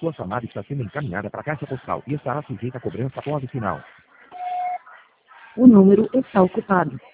Sua chamada está sendo encaminhada para a caixa postal e estará sujeita a cobrança após o sinal. O número está ocupado.